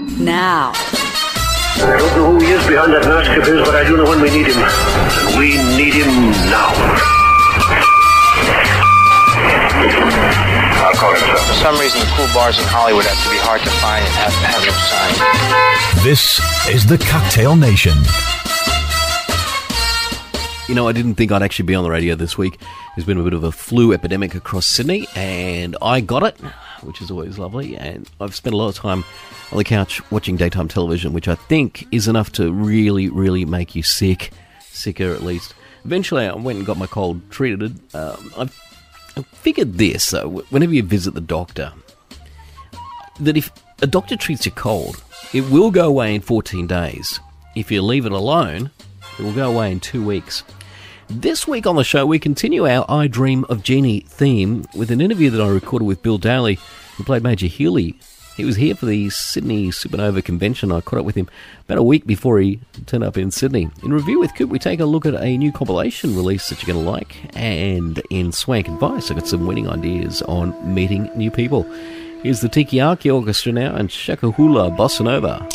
now. I don't know who he is behind that mask of his, but I do know when we need him. And we need him now. I'll call him, sir. For some reason, the cool bars in Hollywood have to be hard to find and have to have no sign. This is the Cocktail Nation. You know, I didn't think I'd actually be on the radio this week. There's been a bit of a flu epidemic across Sydney, and I got it, which is always lovely. And I've spent a lot of time on the couch watching daytime television, which I think is enough to really, really make you sick. Sicker, at least. Eventually, I went and got my cold treated. I figured this, whenever you visit the doctor, that if a doctor treats your cold, it will go away in 14 days. If you leave it alone, it will go away in 2 weeks. This week on the show, we continue our I Dream of Jeannie theme with an interview that I recorded with Bill Daly, who played Major Healy. He was here for the Sydney Supernova Convention. I caught up with him about a week before he turned up in Sydney. In Review with Coop, we take a look at a new compilation release that you're going to like. And in Swank Advice, I've got some winning ideas on meeting new people. Here's the Tiki Aki Orchestra now and Shakahula Bossa Nova.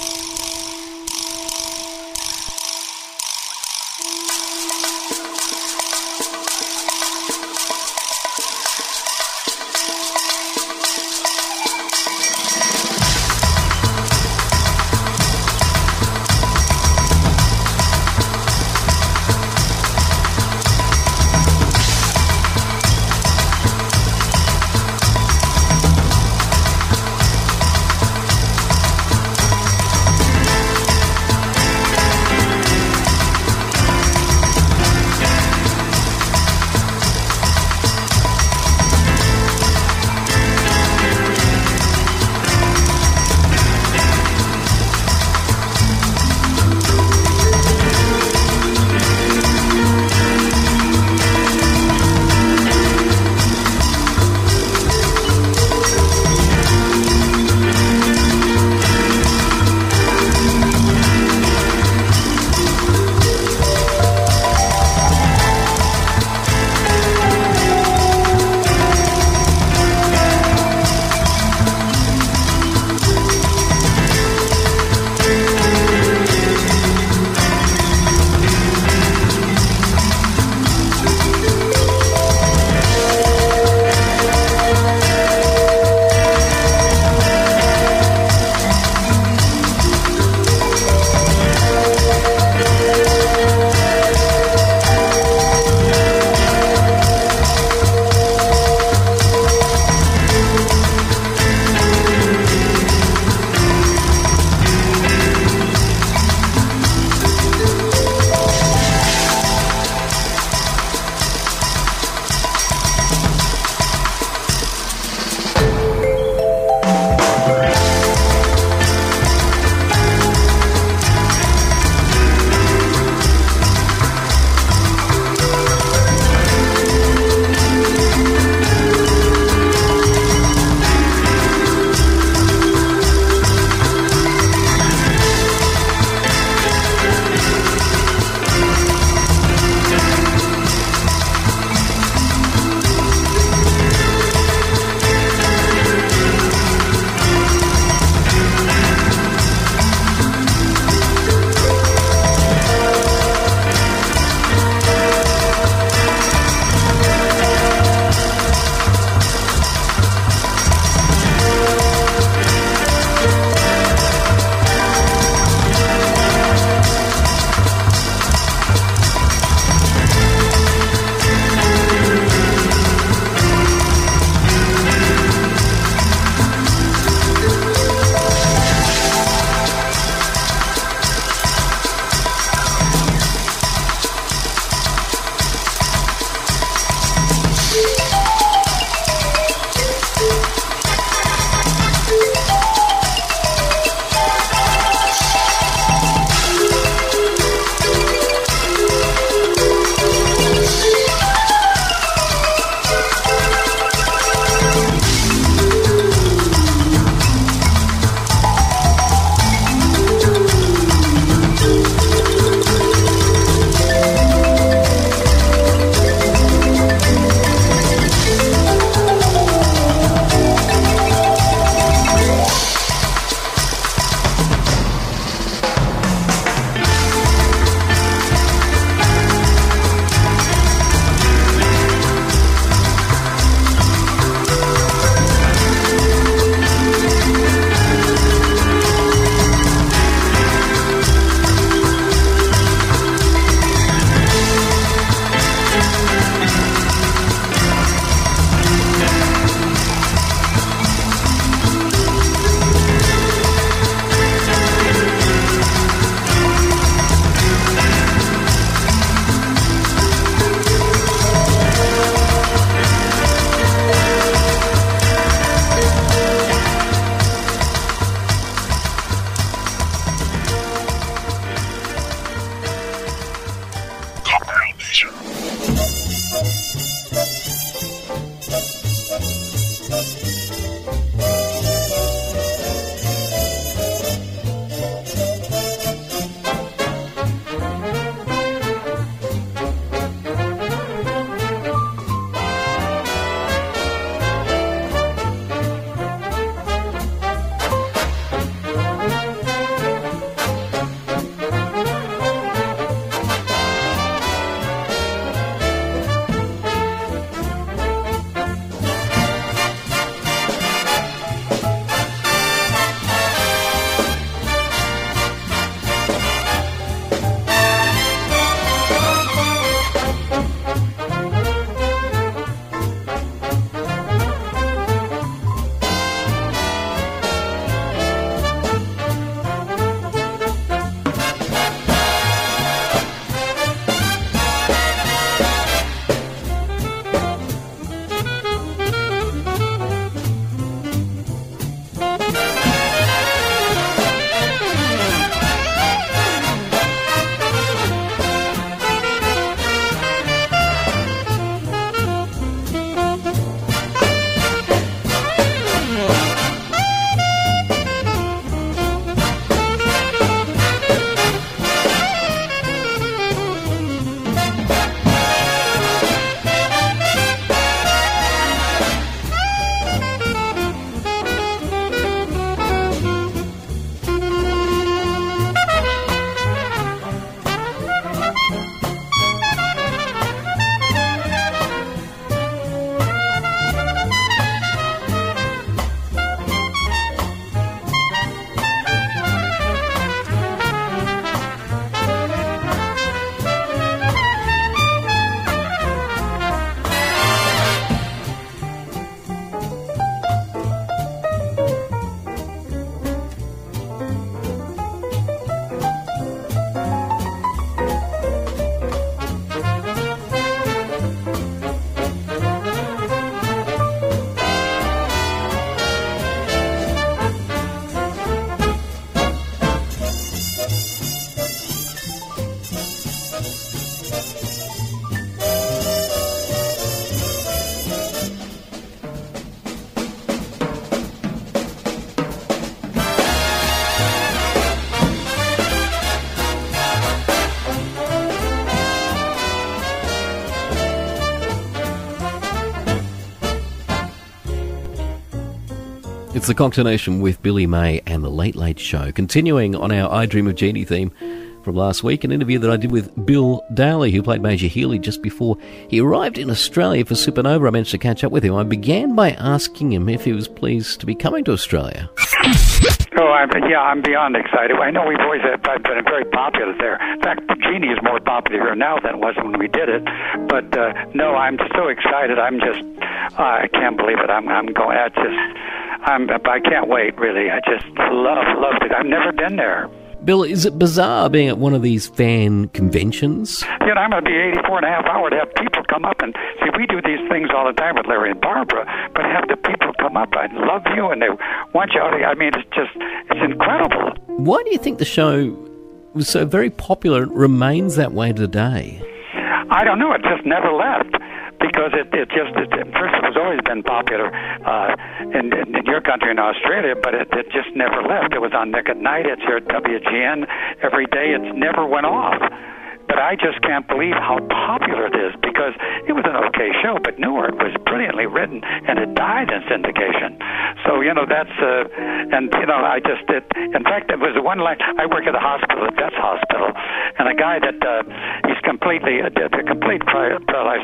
It's the Cocktail Nation with Billy May and the Late Late Show. Continuing on our I Dream of Jeannie theme from last week, an interview that I did with Bill Daly, who played Major Healy just before he arrived in Australia for Supernova. I managed to catch up with him. I began by asking him if he was pleased to be coming to Australia. Oh, I'm beyond excited. I know we've always been very popular there. In fact, Jeannie is more popular here now than it was when we did it. But no, I'm so excited. I can't believe it. I'm going. I can't wait. Really, I just love it. I've never been there. Bill, is it bizarre being at one of these fan conventions? You know, I'm going to be 84 and a half hours to have people come up and see. We do these things all the time with Larry and Barbara, but have the people come up. I love you, and they want you out. I mean, it's incredible. Why do you think the show was so very popular and remains that way today? I don't know. It just never left. Because it first it has always been popular in your country in Australia, but it just never left. It was on Nick at Night. It's here at WGN every day. It never went off. But I just can't believe how popular it is, because it was an okay show, but Newark was brilliantly written, and it died in syndication. So, you know, that's, and, you know, in fact, it was one line. I work at a hospital, at Vets Hospital, and a guy that, he's completely, the complete paralysis,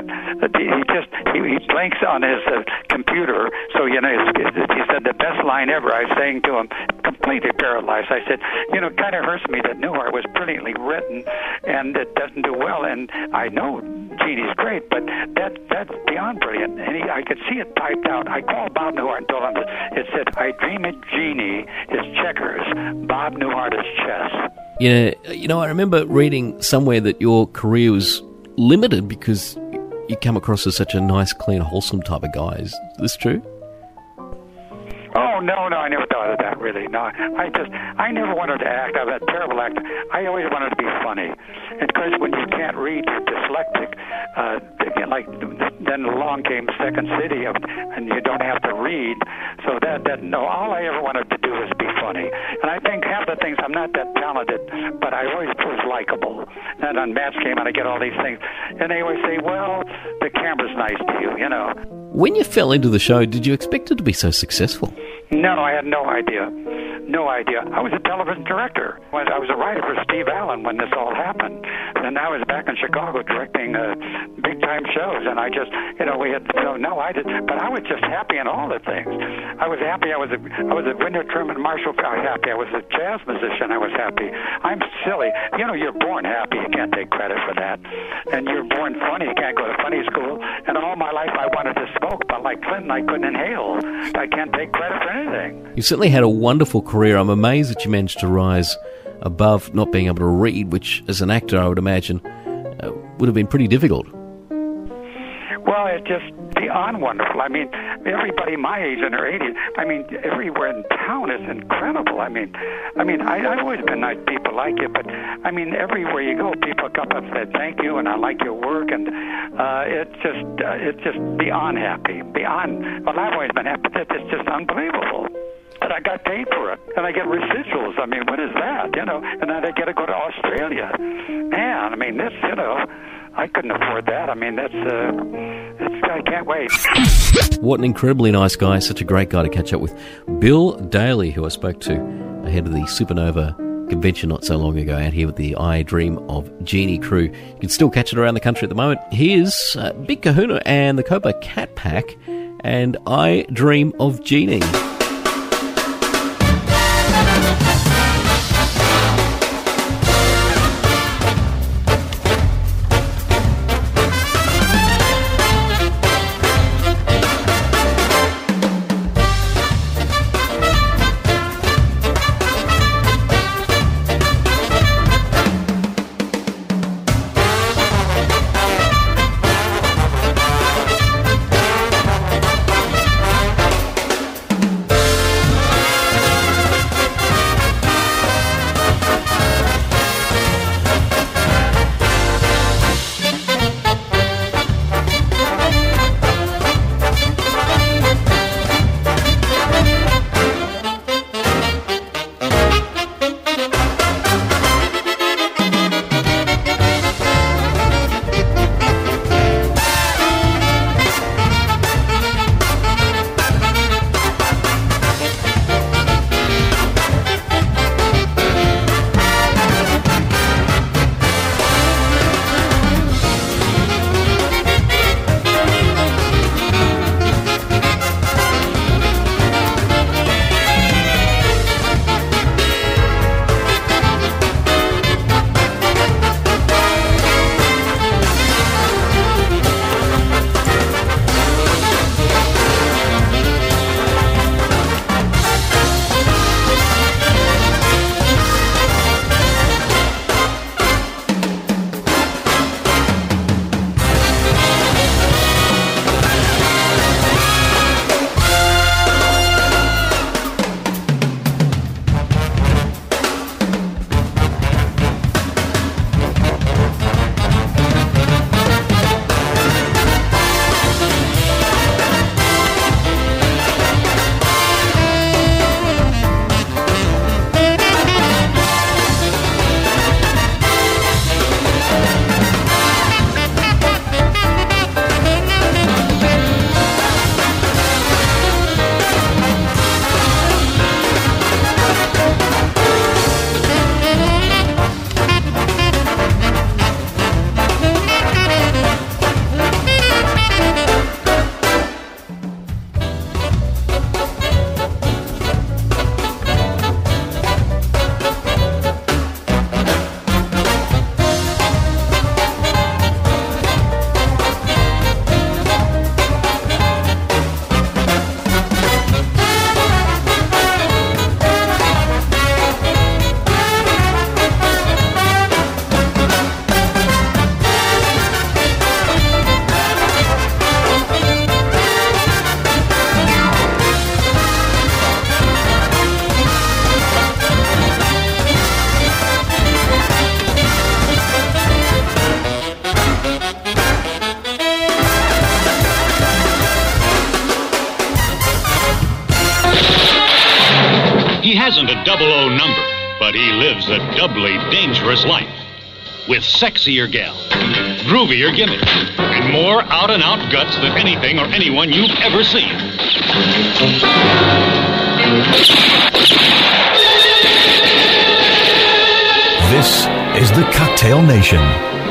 he blinks on his computer. So, you know, he said the best line ever. I was saying to him, completely paralyzed. I said, you know, it kind of hurts me that Newark was brilliantly written, and it doesn't do well. And I know Jeannie's great, but that's beyond brilliant. And I could see it typed out. I called Bob Newhart and told him it said, "I dream of Jeannie is checkers. Bob Newhart is chess." Yeah, you know, I remember reading somewhere that your career was limited because you come across as such a nice, clean, wholesome type of guy. Is this true? Oh, no, I never thought of that, really. No, I never wanted to act. I was a terrible actor. I always wanted to be funny. And of course, when you can't read, you're dyslexic. Then along came Second City, and you don't have to read. So no, all I ever wanted to do was be funny. And I think half the things, I'm not that talented, but I always was likable. And on Match Game, and I get all these things. And they always say, well, the camera's nice to you, you know. When you fell into the show, did you expect it to be so successful? No, I had no idea. No idea. I was a television director. I was a writer for Steve Allen when this all happened. And I was back in Chicago directing big-time shows. And I just, you know, we had, no, I didn't. But I was just happy in all the things. I was happy. I was a Winter Truman Marshall. I was happy. I was a jazz musician. I was happy. I'm silly. You know, you're born happy. You can't take credit for that. And you're born funny. You can't go to funny school. And all my life I wanted to smoke, but like Clinton, I couldn't inhale. I can't take credit for anything. You certainly had a wonderful career. I'm amazed that you managed to rise above not being able to read, which as an actor I would imagine would have been pretty difficult. Well, it's just beyond wonderful. I mean, everybody my age in their 80s, I mean, everywhere in town is incredible. I mean, I've always been nice people like you, but I mean, everywhere you go, people come up and say thank you, and I like your work, and it's just beyond happy. Beyond. Well, I've always been happy. It's just unbelievable. And I got paid for it, and I get residuals. I mean, what is that, you know? And then I get to go to Australia. Man, I mean, this, you know, I couldn't afford that. I mean, I can't wait. What an incredibly nice guy, such a great guy to catch up with. Bill Daly, who I spoke to ahead of the Supernova convention not so long ago, out here with the I Dream of Jeannie crew. You can still catch it around the country at the moment. Here's Big Kahuna and the Cobra Cat Pack and I Dream of Jeannie. 00 number, but he lives a doubly dangerous life. With sexier gals, groovier gimmicks, and more out-and-out guts than anything or anyone you've ever seen. This is the Cocktail Nation.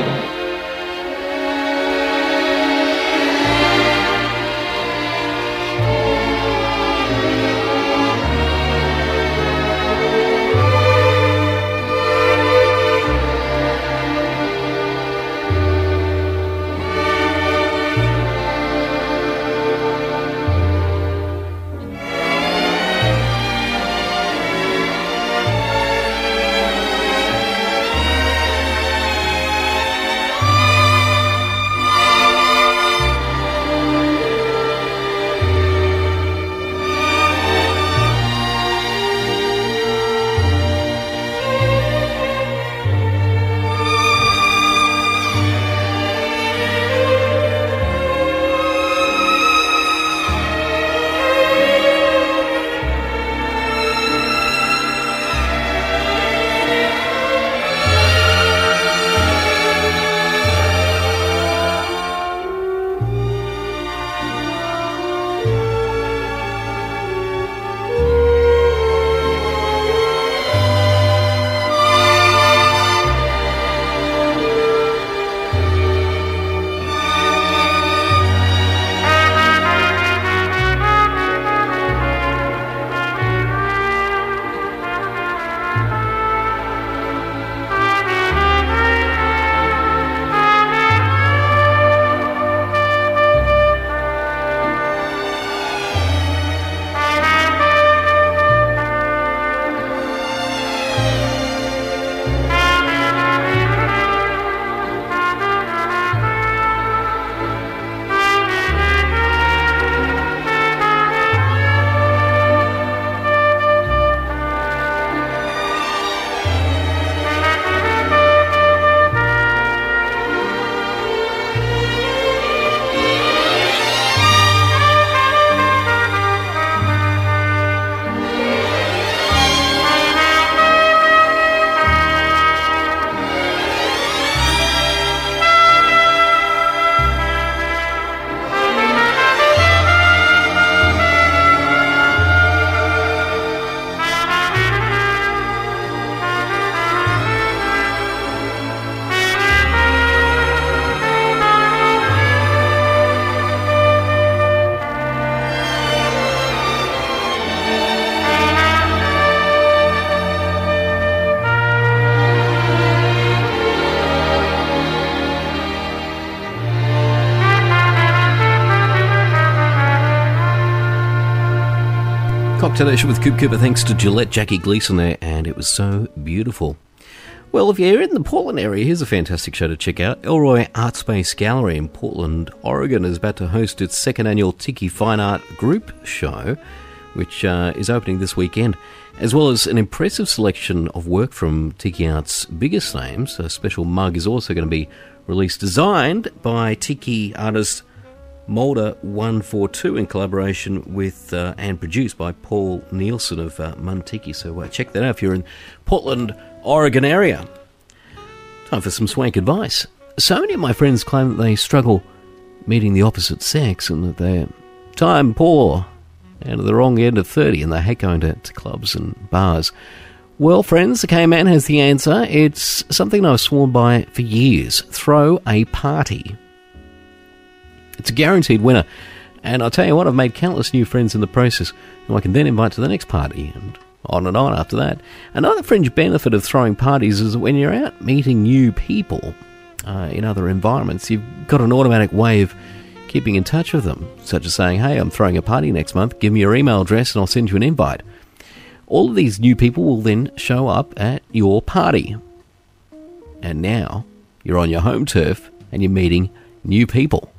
Cocktail Nation with Coop Cooper, thanks to Gillette Jackie Gleason there, and it was so beautiful. Well, if you're in the Portland area, here's a fantastic show to check out. Elroy Art Space Gallery in Portland, Oregon is about to host its second annual Tiki Fine Art Group Show, which is opening this weekend, as well as an impressive selection of work from Tiki Art's biggest names. A special mug is also going to be released, designed by Tiki artist Molder 142 in collaboration with and produced by Paul Nielsen of Muntiki. So check that out if you're in Portland, Oregon area. Time for some swank advice. So many of my friends claim that they struggle meeting the opposite sex and that they're time poor and at the wrong end of 30 and they hate going to clubs and bars. Well, friends, the K-Man has the answer. It's something I've sworn by for years. Throw a party. It's a guaranteed winner, and I'll tell you what, I've made countless new friends in the process, who I can then invite to the next party, and on after that. Another fringe benefit of throwing parties is that when you're out meeting new people in other environments, you've got an automatic way of keeping in touch with them, such as saying, hey, I'm throwing a party next month, give me your email address and I'll send you an invite. All of these new people will then show up at your party. And now you're on your home turf and you're meeting new people.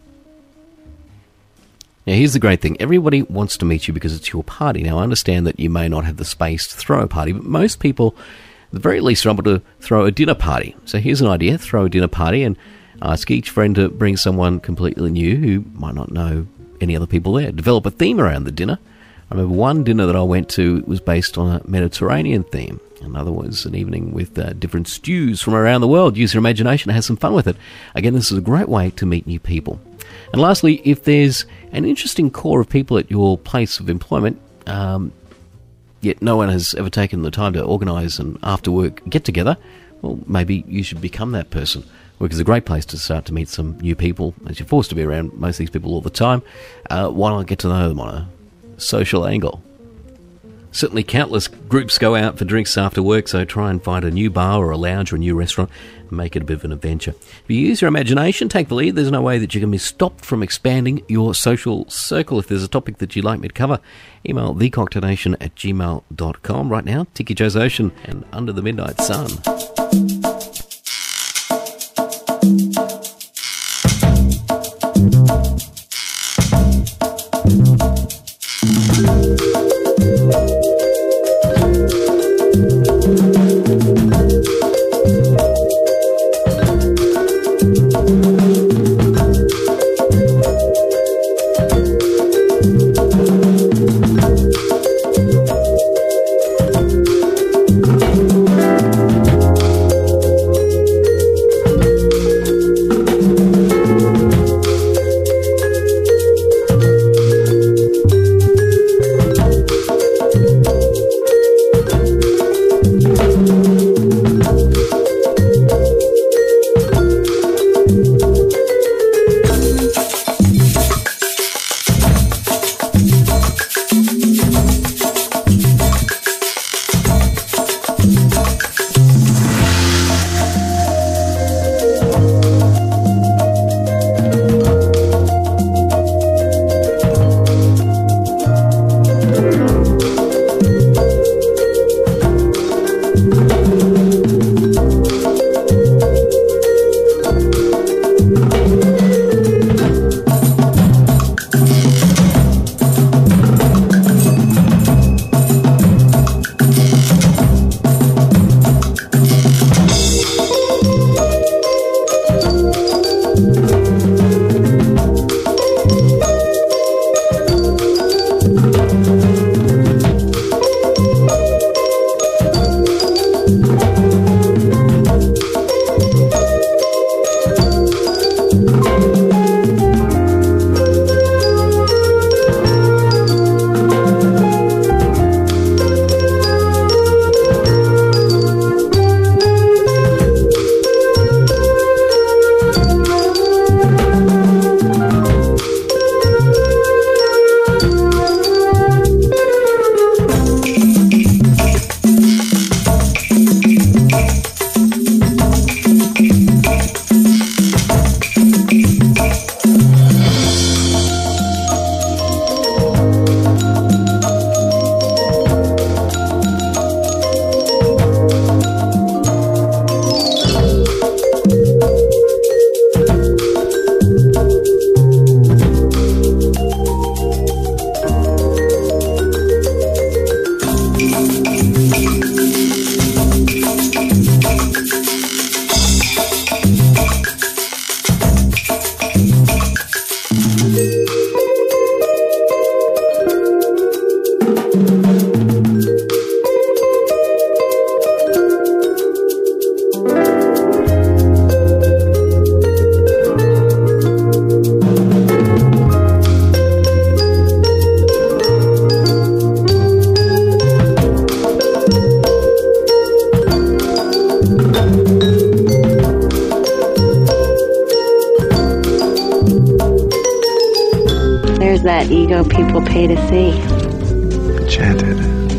Now, here's the great thing. Everybody wants to meet you because it's your party. Now, I understand that you may not have the space to throw a party, but most people, at the very least, are able to throw a dinner party. So here's an idea. Throw a dinner party and ask each friend to bring someone completely new who might not know any other people there. Develop a theme around the dinner. I remember one dinner that I went to was based on a Mediterranean theme. Another was an evening with different stews from around the world. Use your imagination and have some fun with it. Again, this is a great way to meet new people. And lastly, if there's an interesting core of people at your place of employment, yet no one has ever taken the time to organise an after-work get-together, well, maybe you should become that person. Work is a great place to start to meet some new people, as you're forced to be around most of these people all the time. Why not get to know them on a social angle? Certainly countless groups go out for drinks after work, so try and find a new bar or a lounge or a new restaurant and make it a bit of an adventure. If you use your imagination, take the lead. There's no way that you can be stopped from expanding your social circle. If there's a topic that you'd like me to cover, email thecocktailnation@gmail.com. Right now, Tiki Joe's Ocean and Under the Midnight Sun. That ego people pay to see. Enchanted.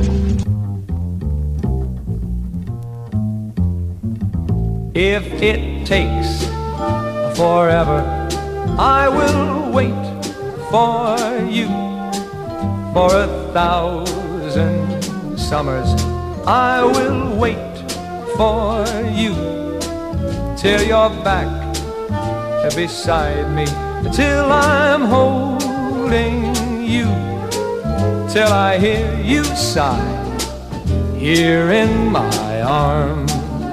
If it takes forever, I will wait for you. For 1,000 summers, I will wait for you. Till you're back beside me, till I'm holding you, till I hear you sigh here in my arms.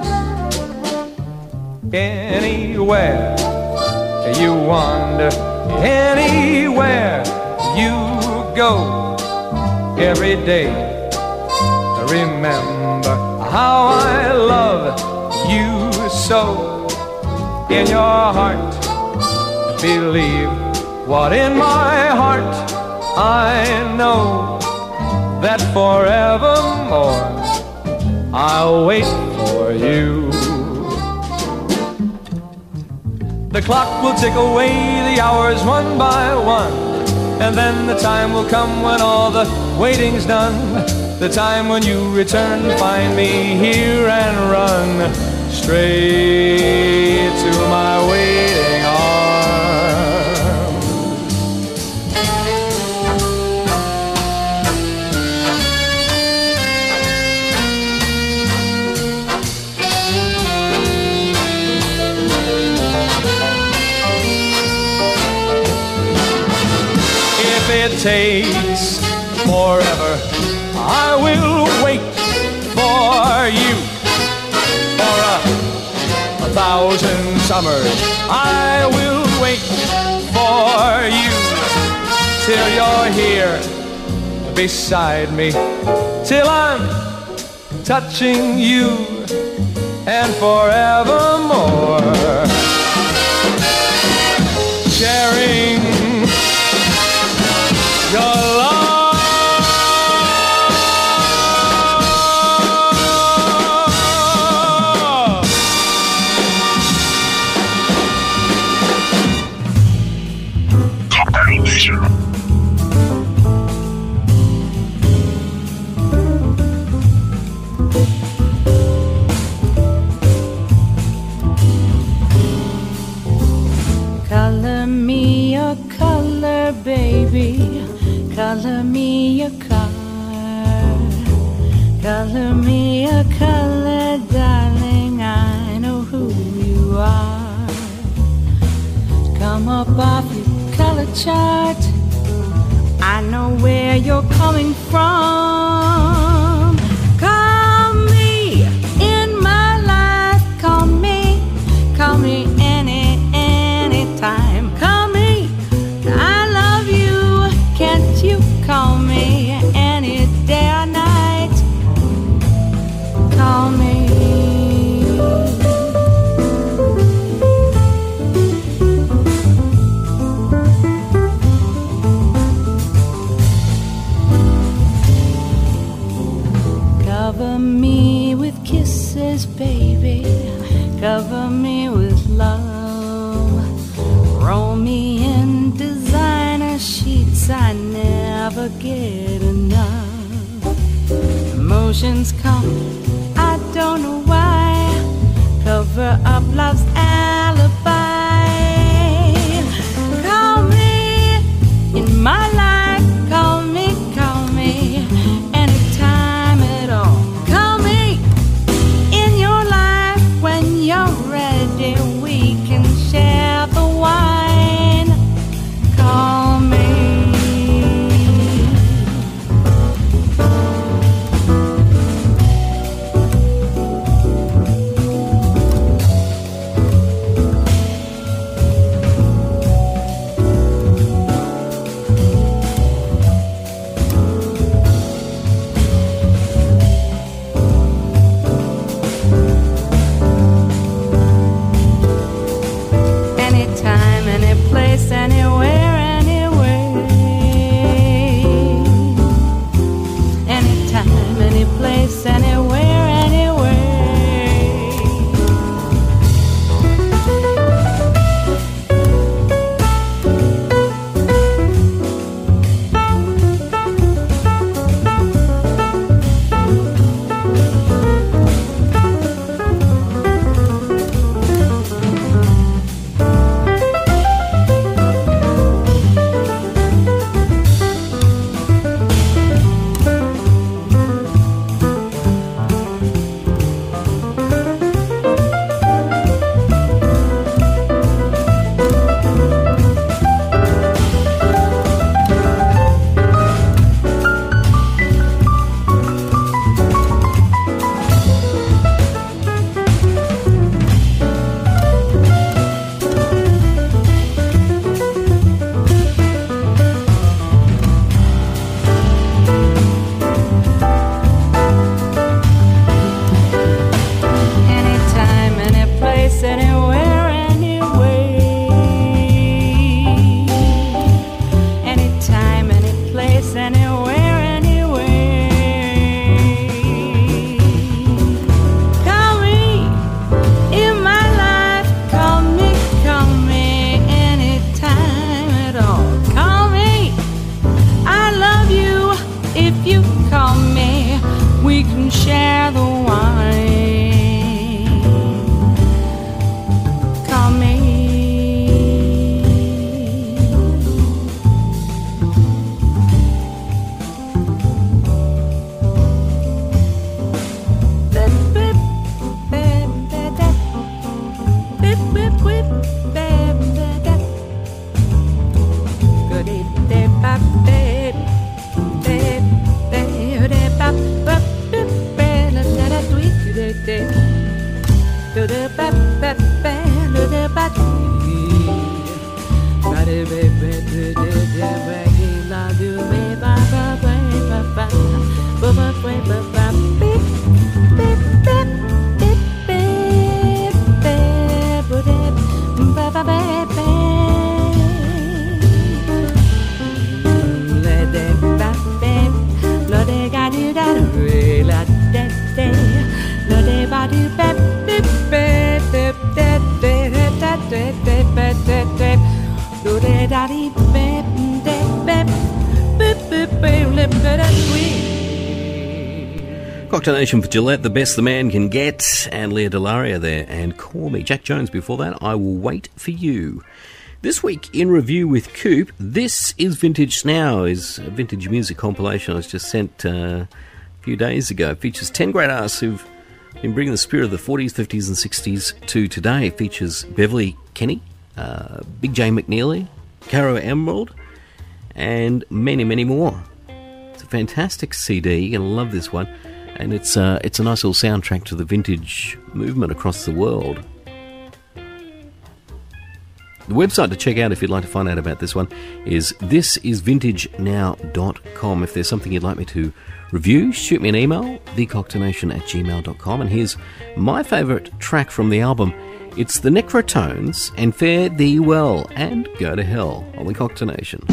Anywhere you wander, anywhere you go, every day. Remember how I love you so. In your heart, believe what in my heart I know, that forevermore I'll wait for you. The clock will tick away the hours one by one, and then the time will come when all the waiting's done. The time when you return, find me here and run straight to my waiting arms. If it takes forever, I will wait for you. For a thousand summers, I will wait for you. Till you're here beside me, till I'm touching you, and forevermore sharing your love. Color me your color, baby. Color me your car. Color me your color, darling. I know who you are. Come up off your color chart. I know where you're coming from. Call me in my life. Call me anytime. Call me, I love you. Can't you call me any day or night? Call me. Cover me with kisses, baby. Cover me with love. Roll me in designer sheets. I never get enough. Emotions come, I don't know why. Cover up love's alibi. Call me in my life. Call me anytime at all. Call me in your life when you're ready. We can share the wine. Call me. Cocktail Nation for Gillette, the best the man can get, and Leah Delaria there, and Call Me. Jack Jones before that, I Will Wait For You. This week in review with Coop, This Is Vintage Now, is a vintage music compilation I was just sent a few days ago. It features 10 great artists who've been bringing the spirit of the 40s, 50s and 60s to today. It features Beverly Kenny, Big J McNeely, Caro Emerald, and many, many more. It's a fantastic CD. You're going to love this one. And it's a nice little soundtrack to the vintage movement across the world. The website to check out if you'd like to find out about this one is thisisvintagenow.com. If there's something you'd like me to review, shoot me an email, thecocktailnation@gmail.com. And here's my favourite track from the album. It's the Necrotones and Fare Thee Well and Go to Hell on the Cocktail Nation.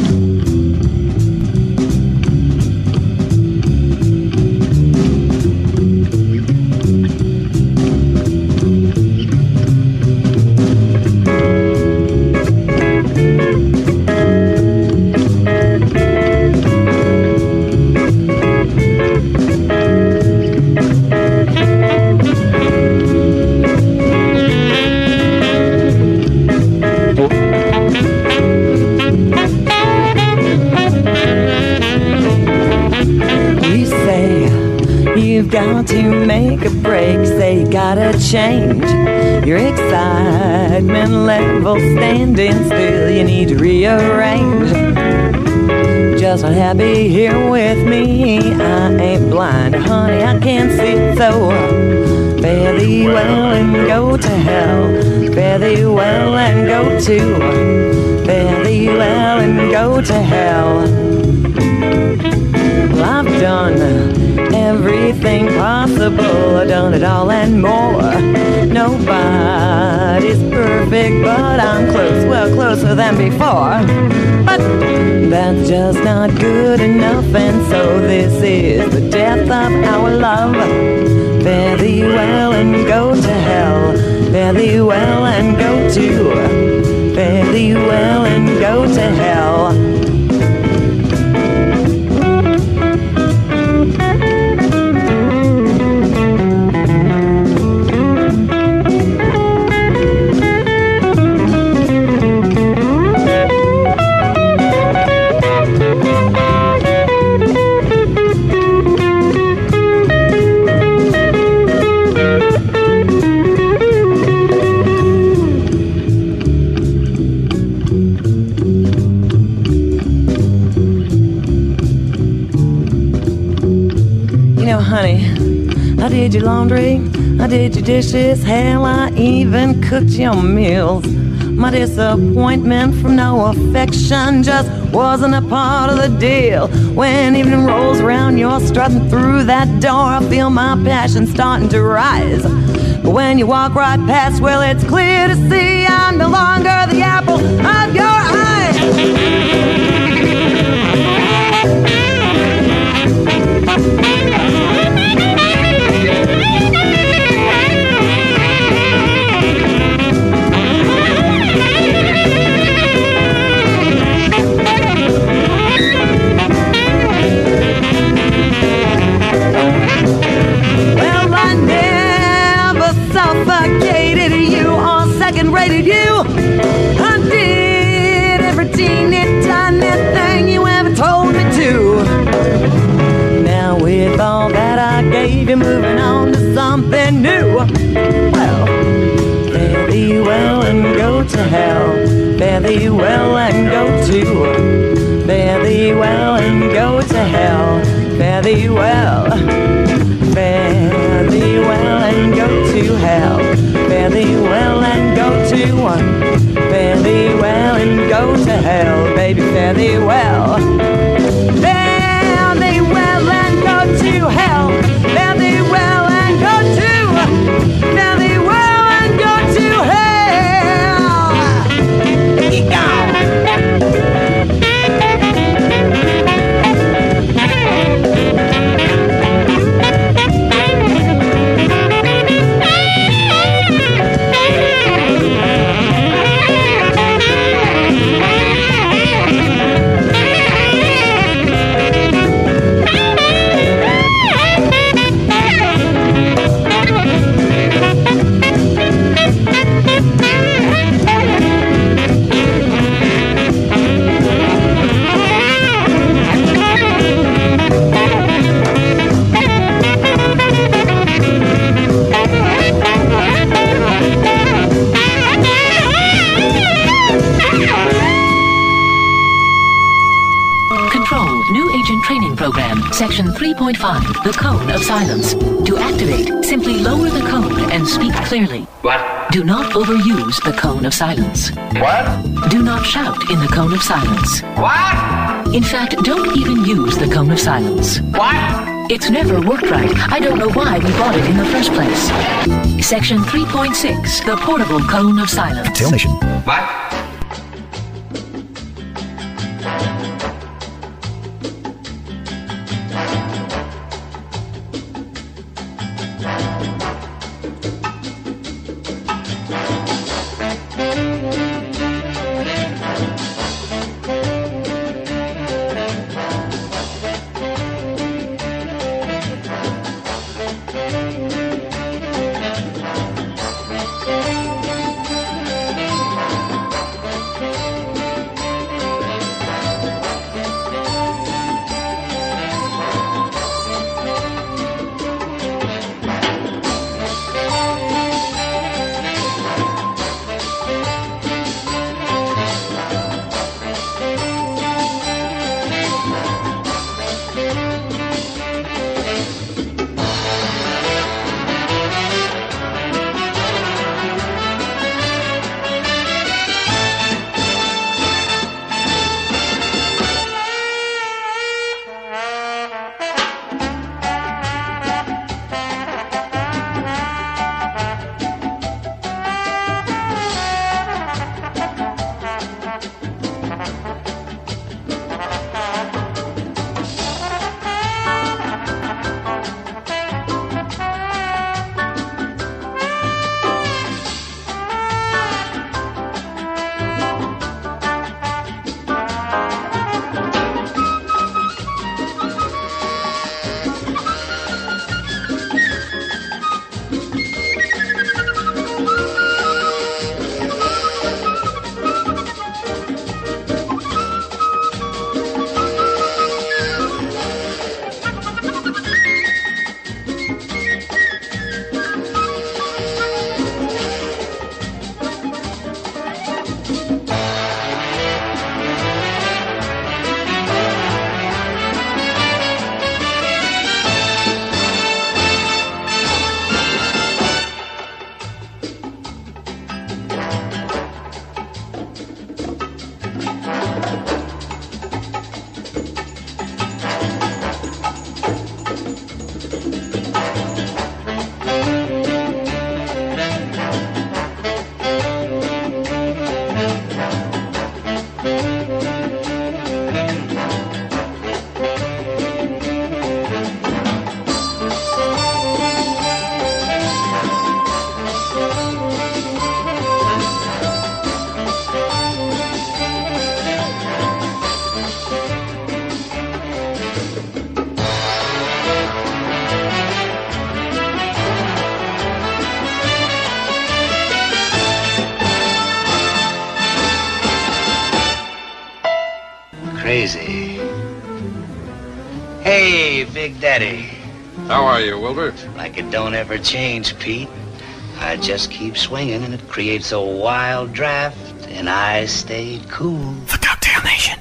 Got to make a break, say gotta change your excitement level, standing still, you need to rearrange. Just not happy here with me, I ain't blind, honey, I can't see, so fare thee well and go to hell, fare thee well and go to, fare thee well and go to hell. Well, I've done everything possible, I've done it all and more. Nobody's perfect, but I'm close, well closer than before. But that's just not good enough, and so this is the death of our love. Fare thee well and go to hell, fare thee well and go to, fare thee well and go to hell. Honey, I did your laundry, I did your dishes, hell, I even cooked your meals. My disappointment from no affection just wasn't a part of the deal. When evening rolls around, you're strutting through that door, I feel my passion starting to rise. But when you walk right past, well, it's clear to see I'm no longer the apple of your eye. Suffocated you or second-rated you. I did every teeny tiny thing you ever told me to. Now with all that I gave you, moving on to something new. Well, fare thee well and go to hell, fare thee well and go to, fare thee well and go to hell, fare thee well. Fare thee well and go to hell, fare the cone of silence. To activate, simply lower the cone and speak clearly. What? Do not overuse the cone of silence. What? Do not shout in the cone of silence. What? In fact, don't even use the cone of silence. What? It's never worked right. I don't know why we bought it in the first place. Section 3.6, the portable cone of silence. Cocktail Nation. What? Crazy. Hey, Big Daddy. How are you, Wilbur? Like it don't ever change, Pete. I just keep swinging and it creates a wild draft, and I stayed cool. The Cocktail Nation.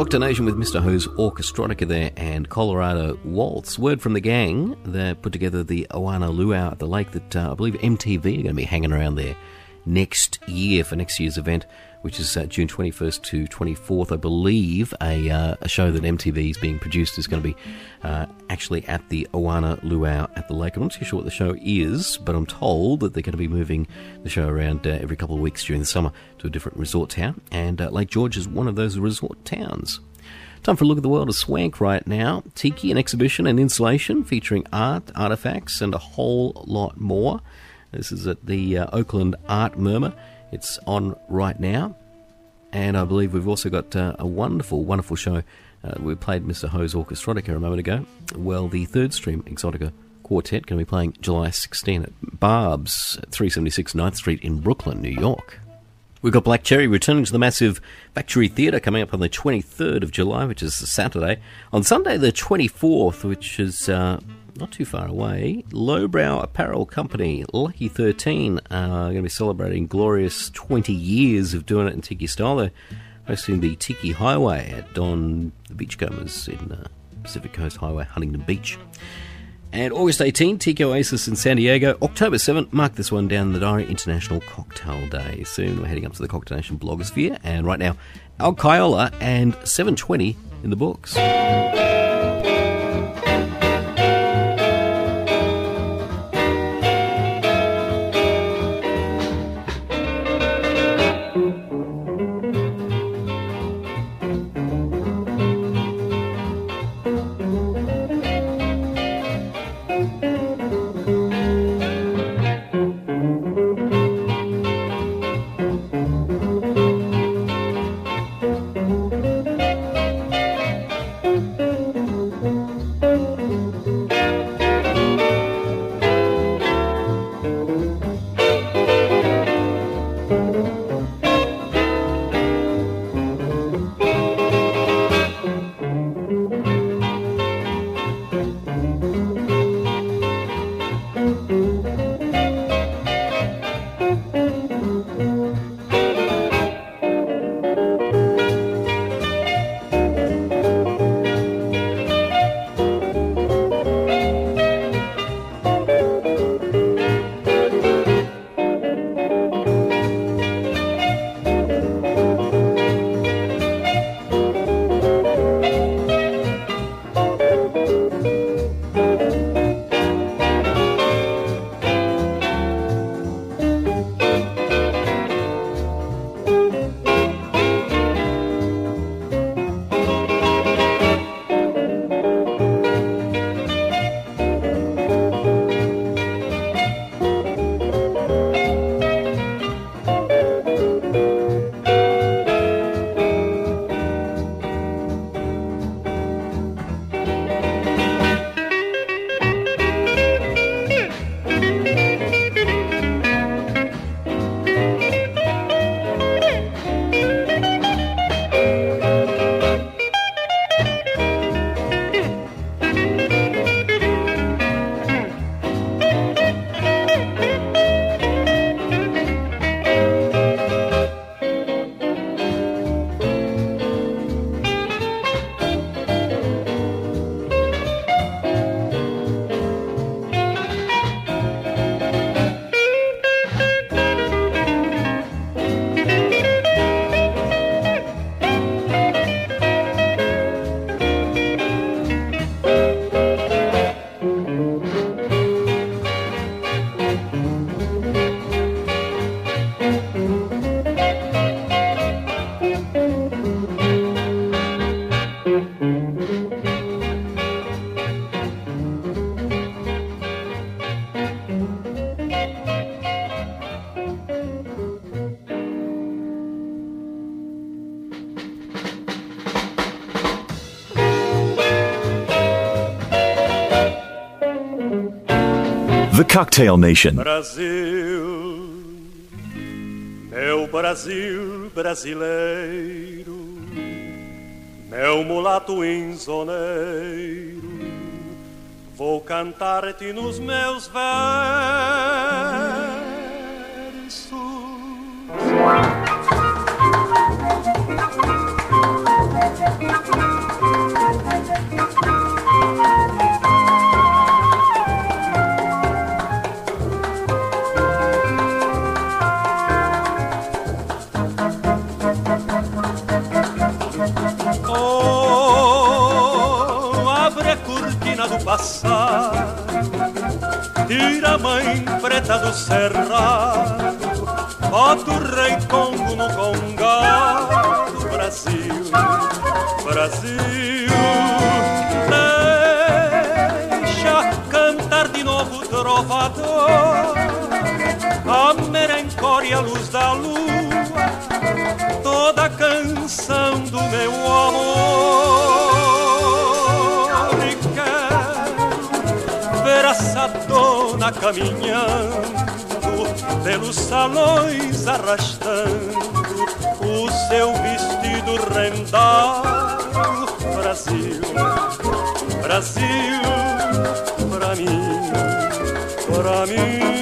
Cocktail Nation with Mr. Ho's Orchestrotica there and Colorado Waltz. Word from the gang, they put together the Oana Luau at the lake that I believe MTV are going to be hanging around there next year for next year's event, which is June 21st to 24th, I believe. A show that MTV is being produced is going to be actually at the Oana Luau at the lake. I'm not too sure what the show is, but I'm told that they're going to be moving the show around every couple of weeks during the summer to a different resort town, and Lake George is one of those resort towns. Time for a look at the world of swank right now. Tiki, an exhibition and installation featuring art, artifacts, and a whole lot more. This is at the Oakland Art Murmur. It's on right now. And I believe we've also got a wonderful, wonderful show. We played Mr. Ho's Orchestrotica a moment ago. Well, the Third Stream Exotica Quartet going to be playing July 16 at Barb's at 376 9th Street in Brooklyn, New York. We've got Black Cherry returning to the massive Factory Theatre coming up on the 23rd of July, which is a Saturday. On Sunday the 24th, which is not too far away, Lowbrow Apparel Company, Lucky 13, are going to be celebrating glorious 20 years of doing it in Tiki style. They're hosting the Tiki Highway at Don the Beachcombers in Pacific Coast Highway, Huntington Beach. And August 18, Tiki Oasis in San Diego. October 7, mark this one down in the diary, International Cocktail Day. Soon we're heading up to the Cocktail Nation blogosphere. And right now, Al Kaiola and 720 in the books. The Cocktail Nation. Brasil, meu Brasil brasileiro, meu mulato insoneiro, vou cantar-te nos meus versos. mãe preta do cerrado, bota o rei Congo no congado. Brasil, Brasil, deixa cantar de novo o trovador, a merencória, a luz da lua, toda a canção do meu amor. E quero ver a sadona caminhando pelos salões, arrastando o seu vestido rendado. Brasil, Brasil, pra mim, pra mim.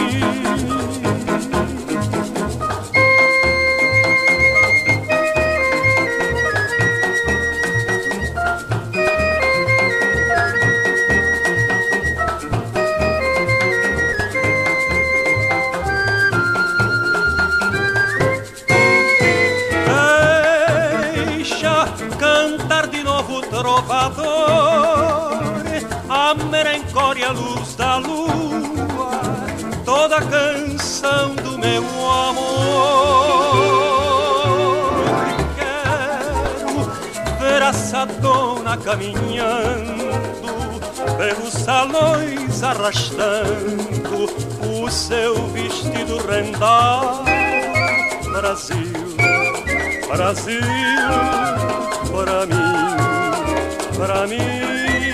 A merencória, a luz da lua, toda a canção do meu amor. Quero ver a sadona caminhando pelos salões, arrastando o seu vestido rendado. Brasil, Brasil, para mim, para mim.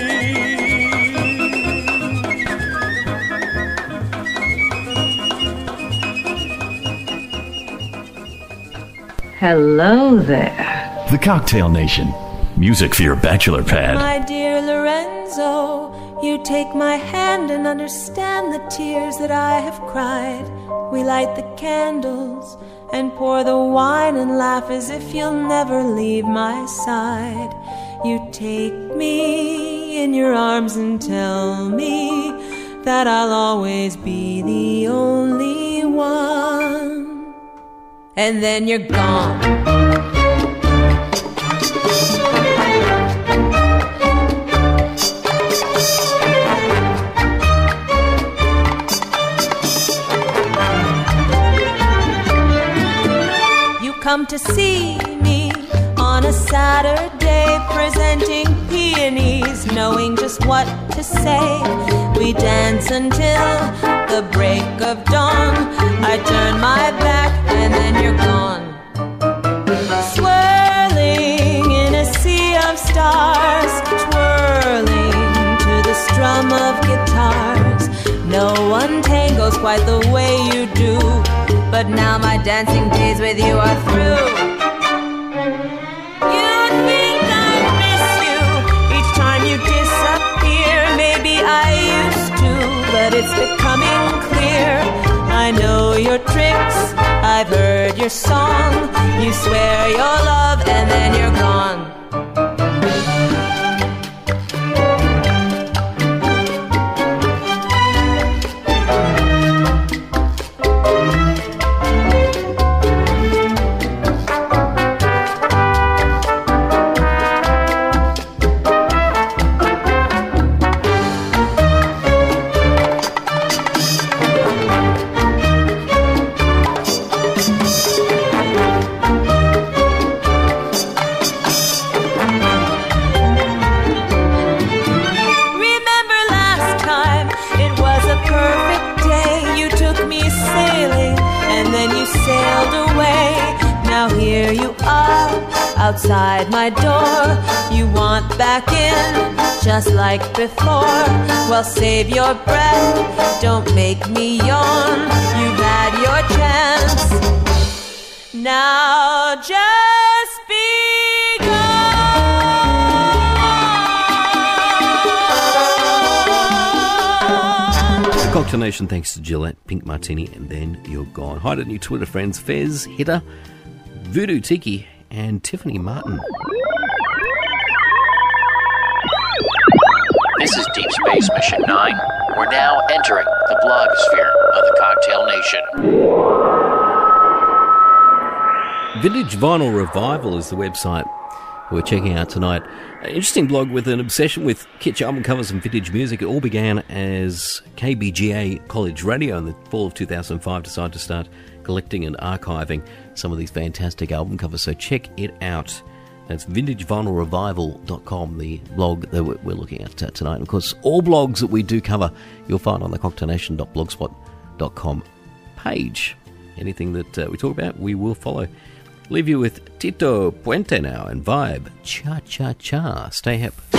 Hello there. The Cocktail Nation. Music for your bachelor pad. My dear Lorenzo, you take my hand and understand the tears that I have cried. We light the candles and pour the wine and laugh as if you'll never leave my side. You take me in your arms and tell me that I'll always be the only one. And then you're gone. You come to see me on a Saturday, presenting peonies, knowing just what to say. We dance until the break of dawn. I turn my back and then you're gone. Swirling in a sea of stars, twirling to the strum of guitars. No one tangles quite the way you do, but now my dancing days with you are through. You think I miss you each time you disappear. Maybe I used to, but it's becoming clear. I know your tricks, I've heard your song. You swear your love and then you're gone. Outside my door, you want back in, just like before. Well, save your breath, don't make me yawn. You've had your chance, now just be gone. The Cocktail Nation, thanks to Gillette, Pink Martini, and then you're gone. Hi to new Twitter friends, Fez, Hitter, Voodoo Tiki, and Tiffany Martin. This is Deep Space Mission 9. We're now entering the blogosphere of the Cocktail Nation. Vintage Vinyl Revival is the website we're checking out tonight. An interesting blog with an obsession with kitsch album covers and vintage music. It all began as KBGA College Radio in the fall of 2005 decided to start collecting and archiving some of these fantastic album covers, so check it out. That's vintagevinylrevival.com, the blog that we're looking at tonight. And of course, all blogs that we do cover, you'll find on the cocktailnation.blogspot.com page. Anything that we talk about, we will follow. Leave you with Tito Puente now and Vibe Cha Cha Cha. Stay hip.